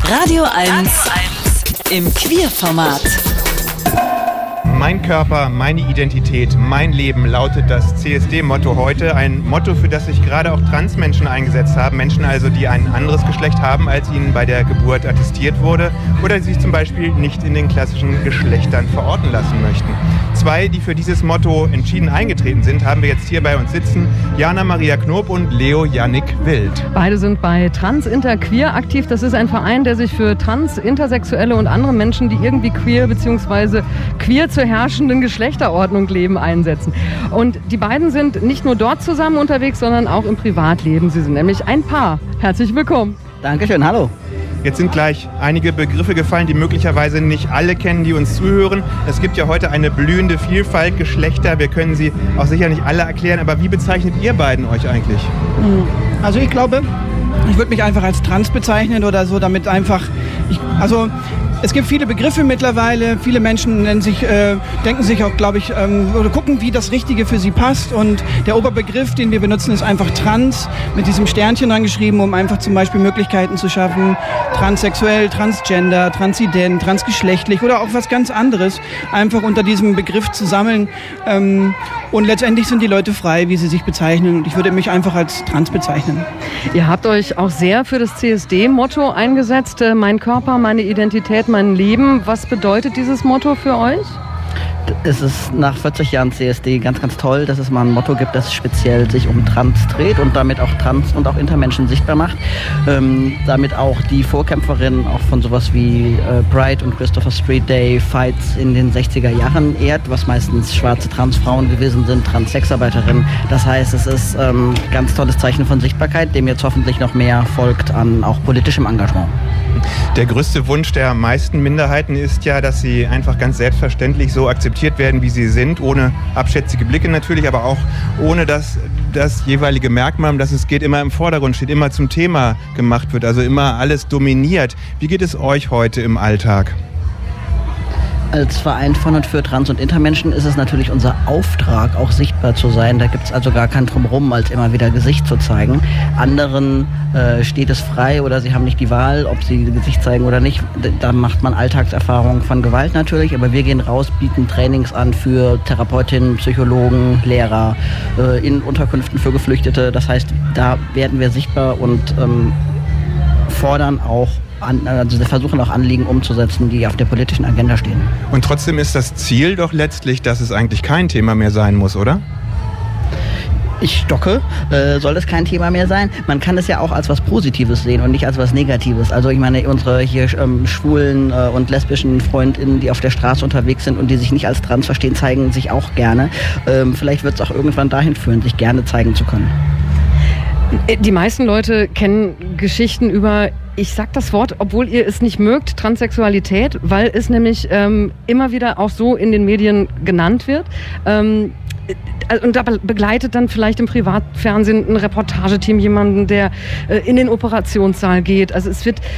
Radio 1 im Queer-Format. Mein Körper, meine Identität, mein Leben lautet das CSD-Motto heute. Ein Motto, für das sich gerade auch Transmenschen eingesetzt haben. Menschen also, die ein anderes Geschlecht haben, als ihnen bei der Geburt attestiert wurde. Oder die sich zum Beispiel nicht in den klassischen Geschlechtern verorten lassen möchten. Zwei, die für dieses Motto entschieden eingetreten sind, haben wir jetzt hier bei uns sitzen. Jana Maria Knob und Leo Yannick Wild. Beide sind bei Trans Inter Queer aktiv. Das ist ein Verein, der sich für trans, intersexuelle und andere Menschen, die irgendwie queer bzw. queer zur herrschenden Geschlechterordnung leben, einsetzen. Und die beiden sind nicht nur dort zusammen unterwegs, sondern auch im Privatleben. Sie sind nämlich ein Paar. Herzlich willkommen. Dankeschön, hallo. Jetzt sind gleich einige Begriffe gefallen, die möglicherweise nicht alle kennen, die uns zuhören. Es gibt ja heute eine blühende Vielfalt Geschlechter. Wir können sie auch sicher nicht alle erklären. Aber wie bezeichnet ihr beiden euch eigentlich? Also ich glaube, ich würde mich einfach als trans bezeichnen oder so, damit einfach... Es gibt viele Begriffe mittlerweile, viele Menschen denken sich auch, glaube ich, oder gucken, wie das Richtige für sie passt. Und der Oberbegriff, den wir benutzen, ist einfach trans, mit diesem Sternchen angeschrieben, um einfach zum Beispiel Möglichkeiten zu schaffen, transsexuell, transgender, transident, transgeschlechtlich oder auch was ganz anderes, einfach unter diesem Begriff zu sammeln. Und letztendlich sind die Leute frei, wie sie sich bezeichnen. Und ich würde mich einfach als trans bezeichnen. Ihr habt euch auch sehr für das CSD-Motto eingesetzt. Mein Körper, meine Identität, mein Leben. Was bedeutet dieses Motto für euch? Es ist nach 40 Jahren CSD ganz, ganz toll, dass es mal ein Motto gibt, das speziell sich um Trans dreht und damit auch Trans- und auch Intermenschen sichtbar macht. Damit auch die Vorkämpferinnen auch von sowas wie Pride und Christopher Street Day Fights in den 60er Jahren ehrt, was meistens schwarze Transfrauen gewesen sind, Transsexarbeiterinnen. Das heißt, es ist ein ganz tolles Zeichen von Sichtbarkeit, dem jetzt hoffentlich noch mehr folgt an auch politischem Engagement. Der größte Wunsch der meisten Minderheiten ist ja, dass sie einfach ganz selbstverständlich so akzeptiert werden, wie sie sind, ohne abschätzige Blicke natürlich, aber auch ohne, dass das jeweilige Merkmal, um das es geht, immer im Vordergrund steht, immer zum Thema gemacht wird, also immer alles dominiert. Wie geht es euch heute im Alltag? Als Verein von und für Trans- und Intermenschen ist es natürlich unser Auftrag, auch sichtbar zu sein. Da gibt es also gar kein Drumherum, als immer wieder Gesicht zu zeigen. Anderen steht es frei oder sie haben nicht die Wahl, ob sie Gesicht zeigen oder nicht. Da macht man Alltagserfahrungen von Gewalt natürlich, aber wir gehen raus, bieten Trainings an für Therapeutinnen, Psychologen, Lehrer, in Unterkünften für Geflüchtete. Das heißt, da werden wir sichtbar und fordern auch, also wir versuchen auch Anliegen umzusetzen, die auf der politischen Agenda stehen. Und trotzdem ist das Ziel doch letztlich, dass es eigentlich kein Thema mehr sein muss, oder? Ich stocke. Soll das kein Thema mehr sein? Man kann es ja auch als was Positives sehen und nicht als was Negatives. Also ich meine, unsere hier schwulen und lesbischen Freundinnen, die auf der Straße unterwegs sind und die sich nicht als trans verstehen, zeigen sich auch gerne. Vielleicht wird es auch irgendwann dahin führen, sich gerne zeigen zu können. Die meisten Leute kennen Geschichten über, ich sag das Wort, obwohl ihr es nicht mögt, Transsexualität, weil es nämlich immer wieder auch so in den Medien genannt wird. Und da begleitet dann vielleicht im Privatfernsehen ein Reportageteam jemanden, der in den Operationssaal geht. Also es wird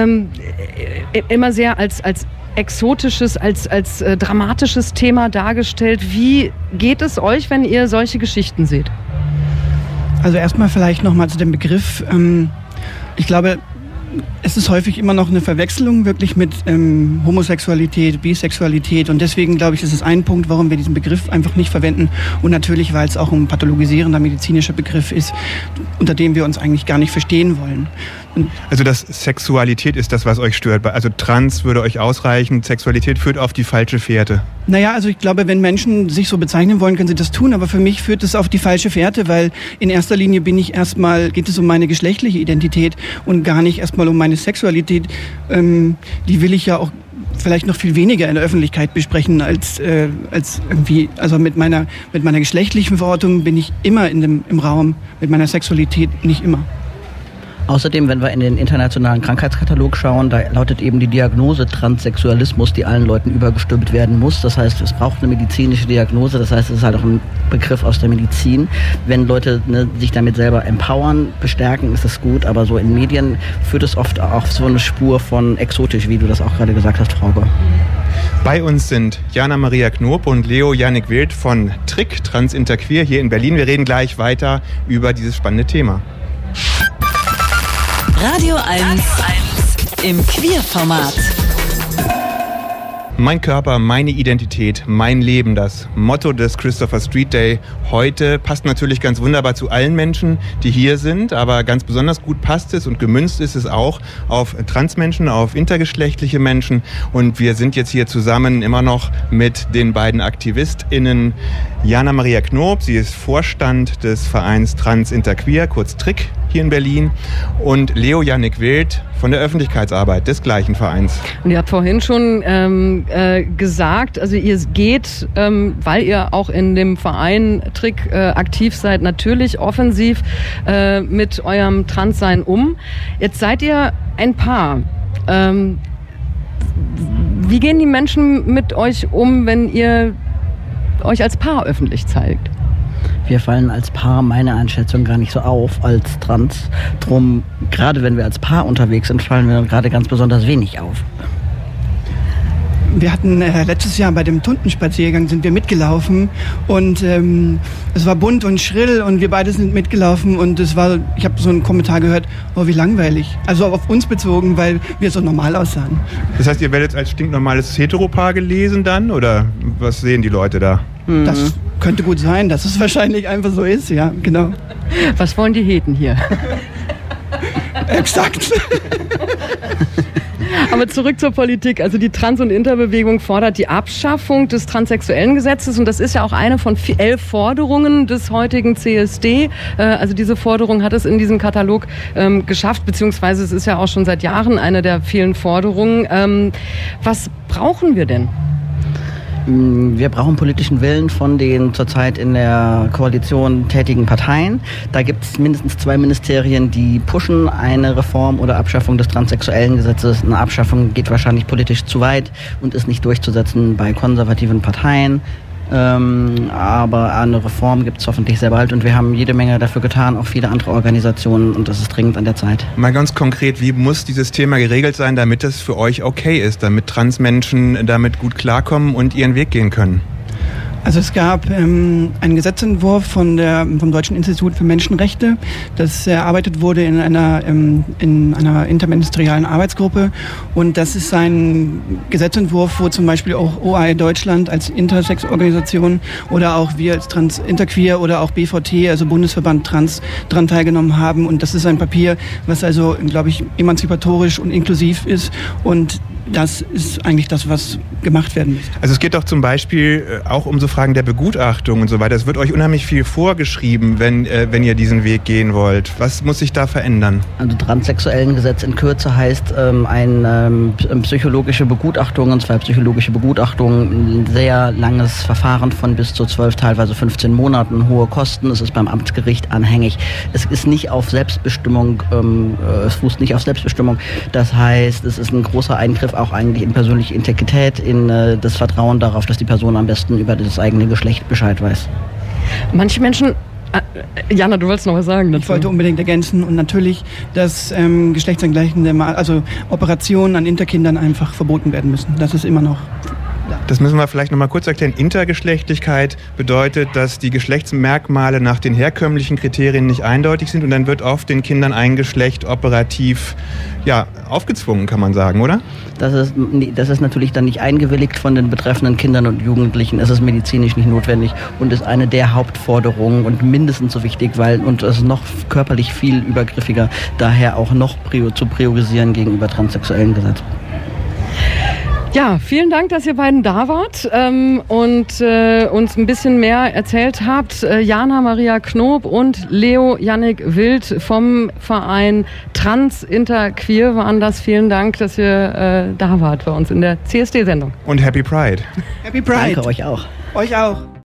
immer sehr als exotisches, als dramatisches Thema dargestellt. Wie geht es euch, wenn ihr solche Geschichten seht? Also erstmal vielleicht nochmal zu dem Begriff. Ich glaube, es ist häufig immer noch eine Verwechslung wirklich mit Homosexualität, Bisexualität und deswegen glaube ich, das ist ein Punkt, warum wir diesen Begriff einfach nicht verwenden und natürlich, weil es auch ein pathologisierender medizinischer Begriff ist, unter dem wir uns eigentlich gar nicht verstehen wollen. Also das Sexualität ist das, was euch stört. Also trans würde euch ausreichen, Sexualität führt auf die falsche Fährte. Naja, also ich glaube, wenn Menschen sich so bezeichnen wollen, können sie das tun, aber für mich führt es auf die falsche Fährte, weil in erster Linie geht es um meine geschlechtliche Identität und gar nicht erstmal um meine Sexualität. Die will ich ja auch vielleicht noch viel weniger in der Öffentlichkeit besprechen als irgendwie, also mit meiner geschlechtlichen Verortung bin ich immer im Raum, mit meiner Sexualität nicht immer. Außerdem, wenn wir in den internationalen Krankheitskatalog schauen, da lautet eben die Diagnose Transsexualismus, die allen Leuten übergestülpt werden muss. Das heißt, es braucht eine medizinische Diagnose. Das heißt, es ist halt auch ein Begriff aus der Medizin. Wenn Leute sich damit selber empowern, bestärken, ist das gut. Aber so in Medien führt es oft auch so eine Spur von exotisch, wie du das auch gerade gesagt hast, Frauke. Bei uns sind Jana Maria Knob und Leo Yannick Wild von TRIC, Trans Inter Queer, hier in Berlin. Wir reden gleich weiter über dieses spannende Thema. Radio 1 im Queerformat. Mein Körper, meine Identität, mein Leben, das Motto des Christopher Street Day heute passt natürlich ganz wunderbar zu allen Menschen, die hier sind, aber ganz besonders gut passt es und gemünzt ist es auch auf Transmenschen, auf intergeschlechtliche Menschen, und wir sind jetzt hier zusammen immer noch mit den beiden AktivistInnen Jana Maria Knob, sie ist Vorstand des Vereins Trans Interqueer, kurz TRIC, hier in Berlin, und Leo Jannik Wild von der Öffentlichkeitsarbeit des gleichen Vereins. Und ihr habt vorhin schon gesagt, also ihr geht, weil ihr auch in dem Verein TRIC aktiv seid, natürlich offensiv mit eurem Transsein um. Jetzt seid ihr ein Paar. Wie gehen die Menschen mit euch um, wenn ihr euch als Paar öffentlich zeigt? Wir fallen als Paar, meine Einschätzung, gar nicht so auf als Trans. Drum, gerade wenn wir als Paar unterwegs sind, fallen wir gerade ganz besonders wenig auf. Wir hatten letztes Jahr bei dem Tuntenspaziergang sind wir mitgelaufen und es war bunt und schrill und wir beide sind mitgelaufen und ich habe so einen Kommentar gehört, oh wie langweilig. Also auf uns bezogen, weil wir so normal aussahen. Das heißt, ihr werdet als stinknormales Heteropaar gelesen dann, oder was sehen die Leute da? Das könnte gut sein, dass es wahrscheinlich einfach so ist, ja, genau. Was wollen die Heten hier? Exakt. Aber zurück zur Politik. Also die Trans- und Interbewegung fordert die Abschaffung des transsexuellen Gesetzes und das ist ja auch eine von 11 Forderungen des heutigen CSD. Also diese Forderung hat es in diesem Katalog geschafft, beziehungsweise es ist ja auch schon seit Jahren eine der vielen Forderungen. Was brauchen wir denn? Wir brauchen politischen Willen von den zurzeit in der Koalition tätigen Parteien. Da gibt es mindestens 2 Ministerien, die pushen eine Reform oder Abschaffung des transsexuellen Gesetzes. Eine Abschaffung geht wahrscheinlich politisch zu weit und ist nicht durchzusetzen bei konservativen Parteien. Aber eine Reform gibt es hoffentlich sehr bald und wir haben jede Menge dafür getan, auch viele andere Organisationen, und das ist dringend an der Zeit. Mal ganz konkret, wie muss dieses Thema geregelt sein, damit es für euch okay ist, damit Transmenschen damit gut klarkommen und ihren Weg gehen können? Also es gab einen Gesetzentwurf vom Deutschen Institut für Menschenrechte, das erarbeitet wurde in einer interministerialen Arbeitsgruppe, und das ist ein Gesetzentwurf, wo zum Beispiel auch OAI Deutschland als Intersex-Organisation oder auch wir als Trans Interqueer oder auch BVT, also Bundesverband Trans, daran teilgenommen haben, und das ist ein Papier, was also, glaube ich, emanzipatorisch und inklusiv ist, und das ist eigentlich das, was gemacht werden muss. Also es geht doch zum Beispiel auch um so Fragen der Begutachtung und so weiter. Es wird euch unheimlich viel vorgeschrieben, wenn ihr diesen Weg gehen wollt. Was muss sich da verändern? Also transsexuellen Gesetz in Kürze heißt psychologische Begutachtung, und zwar psychologische Begutachtung, ein sehr langes Verfahren von bis zu 12, teilweise 15 Monaten, hohe Kosten. Es ist beim Amtsgericht anhängig. Es ist nicht auf Selbstbestimmung, es fußt nicht auf Selbstbestimmung. Das heißt, es ist ein großer Eingriff auch eigentlich in persönliche Integrität, in das Vertrauen darauf, dass die Person am besten über das eigene Geschlecht Bescheid weiß. Manche Menschen... Jana, du wolltest noch was sagen dazu. Ich wollte unbedingt ergänzen, und natürlich, dass geschlechtsangleichende, also Operationen an Interkindern einfach verboten werden müssen. Das ist immer noch... Das müssen wir vielleicht noch mal kurz erklären. Intergeschlechtlichkeit bedeutet, dass die Geschlechtsmerkmale nach den herkömmlichen Kriterien nicht eindeutig sind, und dann wird oft den Kindern ein Geschlecht operativ aufgezwungen, kann man sagen, oder? Das ist natürlich dann nicht eingewilligt von den betreffenden Kindern und Jugendlichen. Es ist medizinisch nicht notwendig und ist eine der Hauptforderungen und mindestens so wichtig, und es ist noch körperlich viel übergriffiger, daher auch noch zu priorisieren gegenüber transsexuellen Gesetzen. Ja, vielen Dank, dass ihr beiden da wart und uns ein bisschen mehr erzählt habt. Jana Maria Knob und Leo Jannik Wild vom Verein Trans Interqueer waren das. Vielen Dank, dass ihr da wart bei uns in der CSD-Sendung. Und Happy Pride. Happy Pride. Danke euch auch. Euch auch.